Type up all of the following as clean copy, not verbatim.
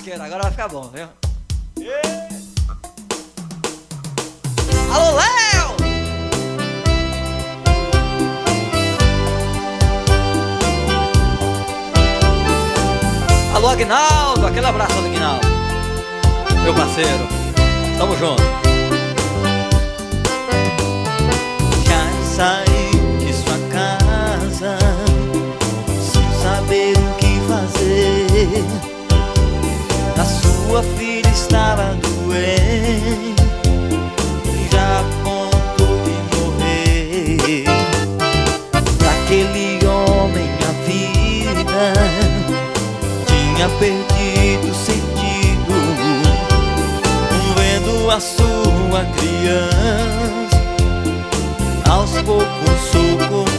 vaqueiro, agora vai ficar bom, viu? Alô, Léo! Alô, Aguinaldo, aquele abraço, Aguinaldo, meu parceiro, tamo junto. Já saí de sua casa sem saber o que fazer. A sua filha estava doente, já a ponto de morrer. Daquele homem a vida tinha perdido sentido, vendo a sua criança aos poucos sucumbindo.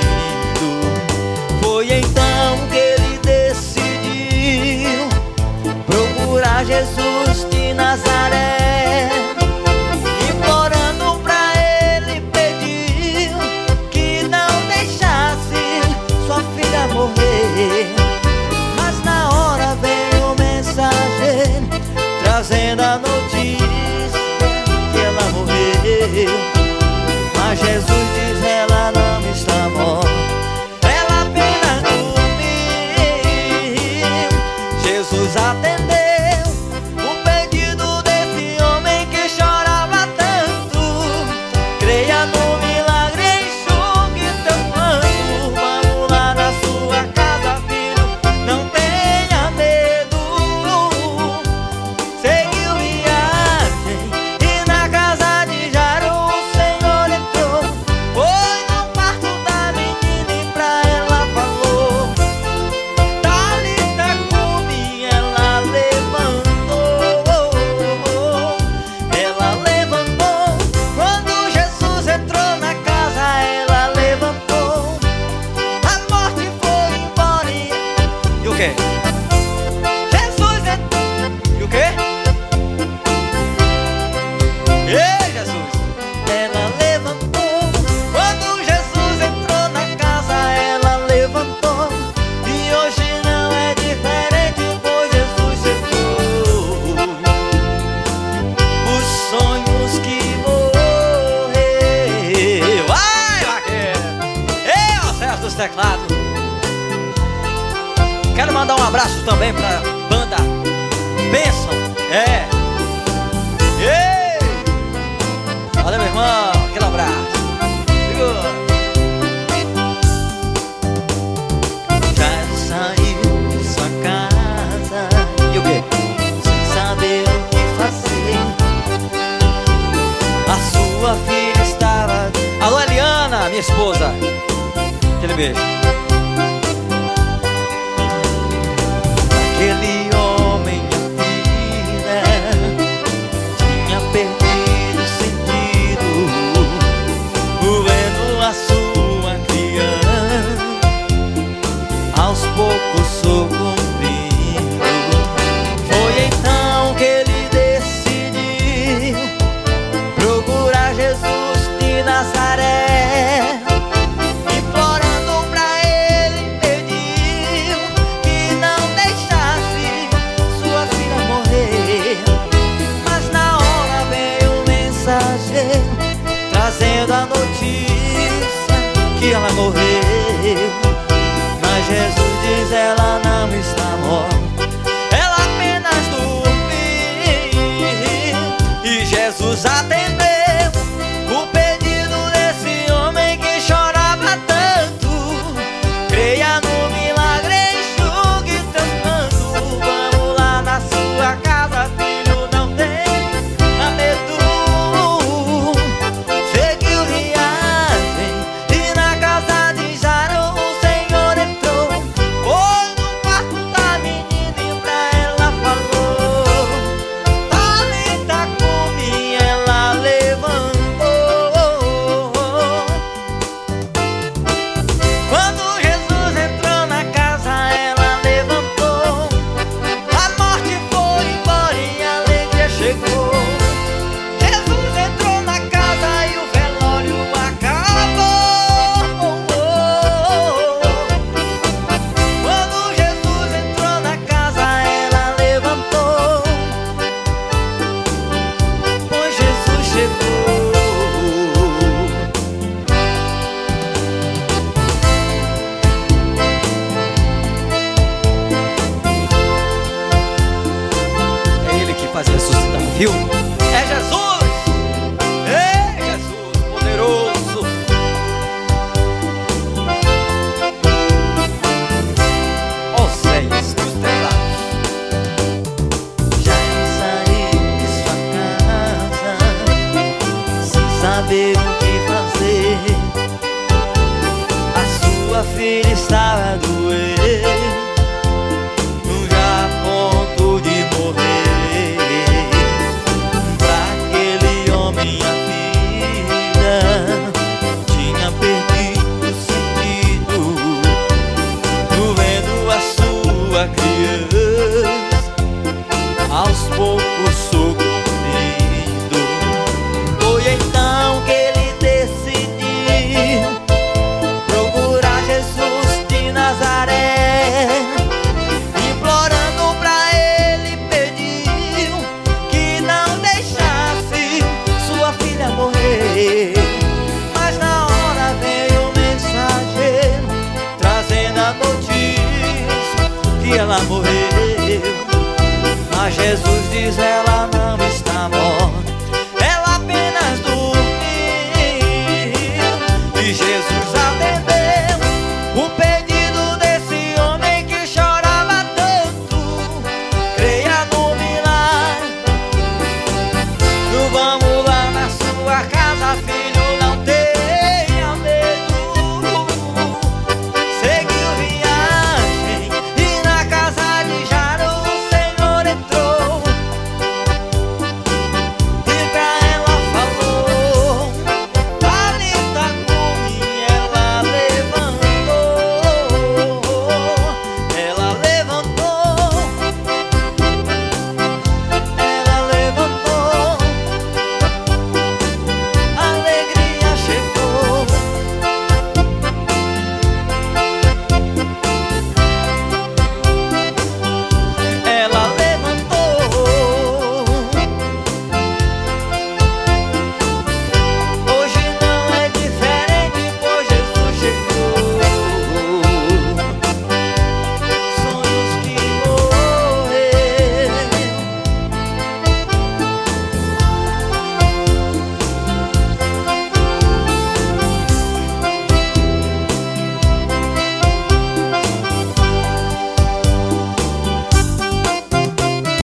Foi então que ele decidiu procurar Jesus de Nazaré. Implorando pra ele, pediu que não deixasse sua filha morrer. Mas na hora veio o mensageiro trazendo a notícia que ela morreu. Mas Jesus diz: ela não está morta, ela apenas dormiu. Jesus atendeu o pedido desse homem que chorava tanto. Creia no milagre, enxugue teu pranto. Vamos lá na sua casa, filho, não tenha medo. Seguiu viagem e na casa de Jairo o Senhor entrou. Foi no quarto da menina e pra ela falou: Talita cumi, ela levantou. Ela levantou. Quando Jesus entrou na casa, ela levantou. A morte foi embora E o quê? Jesus entrou. E o quê? Ei, Jesus! Ela levantou. Quando Jesus entrou na casa, ela levantou. E hoje não é diferente, pois Jesus chegou. Os sonhos que morreu. Vai, vaqueiro! Ei, o César dos teclados! Quero mandar um abraço também pra banda Bênção. Ei! Olha, meu irmão, aquele abraço. Segura. Já saiu de sua casa E o quê? sem saber o que fazer. A sua filha estava Alô, Eliana, minha esposa. Aquele beijo. aquele homem, a vida tinha perdido sentido, vendo a sua criança aos poucos sucumbindo. Foi então que ele decidiu procurar Jesus de Nazaré. Implorando pra viu? É Jesus! É Jesus poderoso! Oséias dos teclados. Já saí de sua casa sem saber o que fazer. A sua filha estava doente, já a ponto de morrer. Pra aquele homem a vida tinha perdido o sentido, vendo a sua criança aos poucos sucumbindo. Foi então que ele decidiu procurar Jesus de Nazaré. Implorando pra ele, pediu que não deixasse sua filha morrer. Mas na hora veio o mensageiro trazendo a notícia que ela morreu. Mas Jesus diz: ela não